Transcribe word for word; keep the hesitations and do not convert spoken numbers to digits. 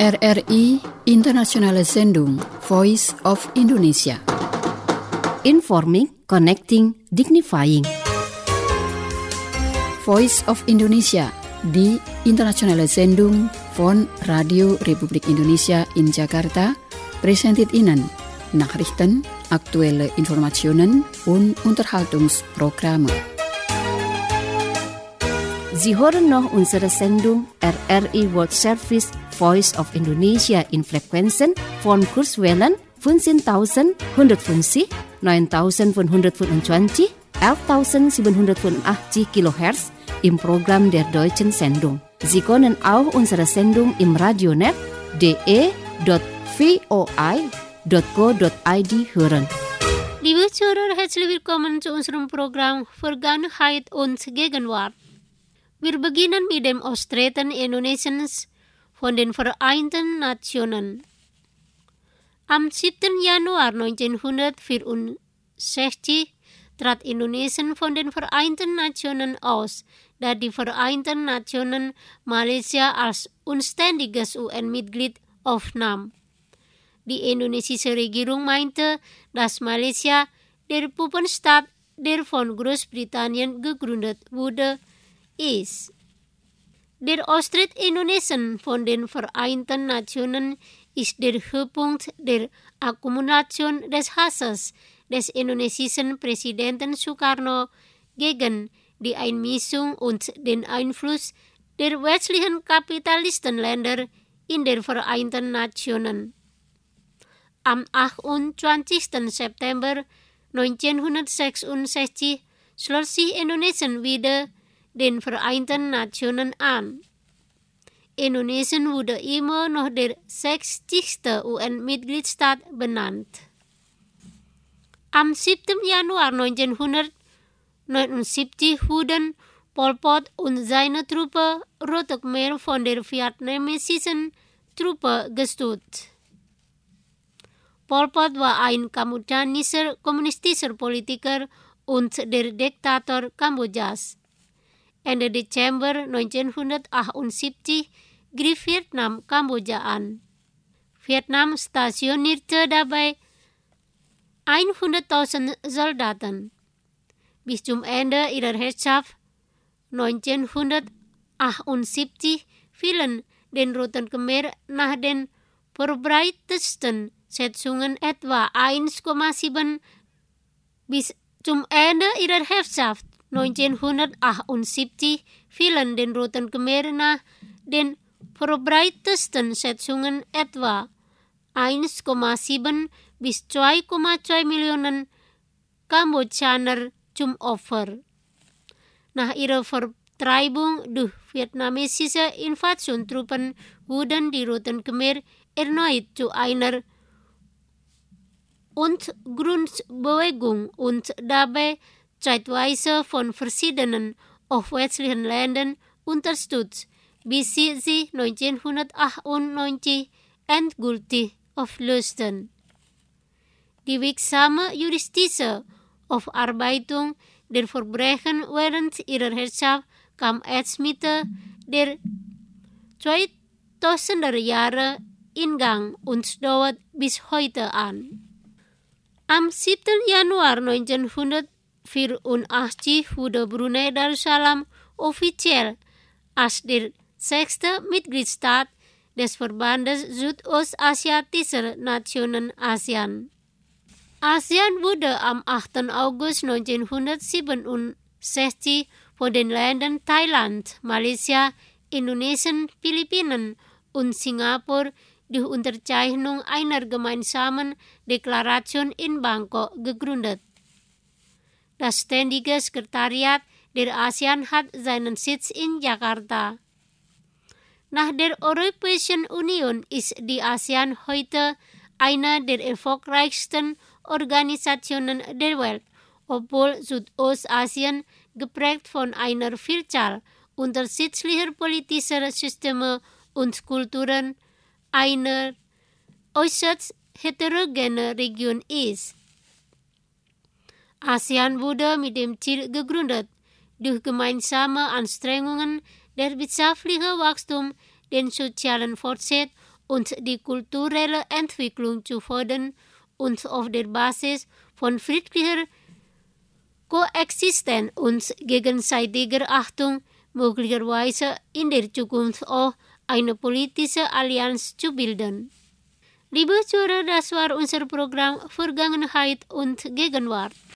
R R I Internationale Sendung Voice of Indonesia. Informing, connecting, dignifying. Voice of Indonesia di Internationale Sendung von Radio Republik Indonesia in Jakarta presented Ihnen Nachrichten, aktuelle Informationen und Unterhaltungsprogramme. Sie hören noch unsere Sendung R R I World Service Voice of Indonesia in Frequenzen von Kurzwellen fünfzehntausendeinhundertfünfzig, neuntausendfünfhundertfünfundzwanzig, elftausendsiebenhundertfünfundachtzig Kilohertz im Programm der Deutschen Sendung. Sie können auch unsere Sendung im Radionet d e dot voi dot co dot i d hören. Liebe Zuhörer, herzlich willkommen zu unserem Programm Vergangenheit und Gegenwart. Wir beginnen mit dem Austreten Indonesiens von den Vereinten Nationen. Am siebten Januar neunzehnhundertvierundsechzig trat Indonesien von den Vereinten Nationen aus, da die Vereinten Nationen Malaysia als unständiges U N-Mitglied aufnahm. Die indonesische Regierung meinte, dass Malaysia der Puppenstaat, der von Großbritannien gegründet wurde, ist. Der Austritt Indonesiens von den Vereinten Nationen ist der Höhepunkt der Akkumulation des Hasses des indonesischen Präsidenten Sukarno gegen die Einmischung und den Einfluss der westlichen Kapitalistenländer in den Vereinten Nationen. Am achtundzwanzigsten September neunzehnhundertsechsundsechzig schloss sich Indonesien wieder den Vereinten Nationen an. Indonesien wurde immer noch der sechzigste U N-Mitgliedstaat benannt. Am siebten Januar neunzehnhundertneunundsiebzig wurden Pol Pot und seine Truppe Rote Khmer von der vietnamesischen Truppe gestützt. Pol Pot war ein kambodschanischer kommunistischer Politiker und der Diktator Kambodschas. Ende Dezember neunzehnhundertachtundsiebzig griff Vietnam Kambodscha an. Vietnam stationierte dabei hunderttausend Soldaten. Bis zum Ende ihrer Herrschaft neunzehnhundertachtundsiebzig fielen den Roten Khmer nach den verbreitetsten Schätzungen etwa eins Komma sieben bis zum Ende ihrer Herrschaft neunzehnhundertachtundsiebzig fielen den Roten Khmer nach den verbreitetsten Schätzungen etwa eins Komma sieben bis zwei Komma zwei Millionen Kambodschaner zum Opfer. Nach ihrer Vertreibung durch vietnamesische Invasionstruppen wurden die Roten Khmer erneut zu einer Untergrundbewegung und dabei zeitweise von verschiedenen westlichen Ländern unterstützt, bis sie sich neunzehnhundertachtundneunzig endgültig auflösten. Die wirksame juristische Aufarbeitung der Verbrechen während ihrer Herrschaft kam erst Mitte der zweitausender Jahre in Gang und dauert bis heute an. Am siebten Januar neunzehnhundertvierundachtzig wurde Brunei Darussalam offiziell als der sechste Mitgliedstaat des Verbandes Südostasiatischer Nationen ASEAN. ASEAN wurde am achten August neunzehnhundertsiebenundsechzig von den Ländern Thailand, Malaysia, Indonesien, Philippinen und Singapur durch Unterzeichnung einer gemeinsamen Deklaration in Bangkok gegründet. Das ständige Sekretariat der ASEAN hat seinen Sitz in Jakarta. Nach der Europäischen Union ist die ASEAN heute eine der erfolgreichsten Organisationen der Welt, obwohl Südostasien geprägt von einer Vielzahl unterschiedlicher politischer Systeme und Kulturen eine äußerst heterogene Region ist. ASEAN wurde mit dem Ziel gegründet, durch gemeinsame Anstrengungen der wirtschaftliche Wachstum, den sozialen Fortschritt und die kulturelle Entwicklung zu fördern und auf der Basis von friedlicher Koexistenz und gegenseitiger Achtung möglicherweise in der Zukunft auch eine politische Allianz zu bilden. Liebe Zuhörer, das war unser Programm Vergangenheit und Gegenwart.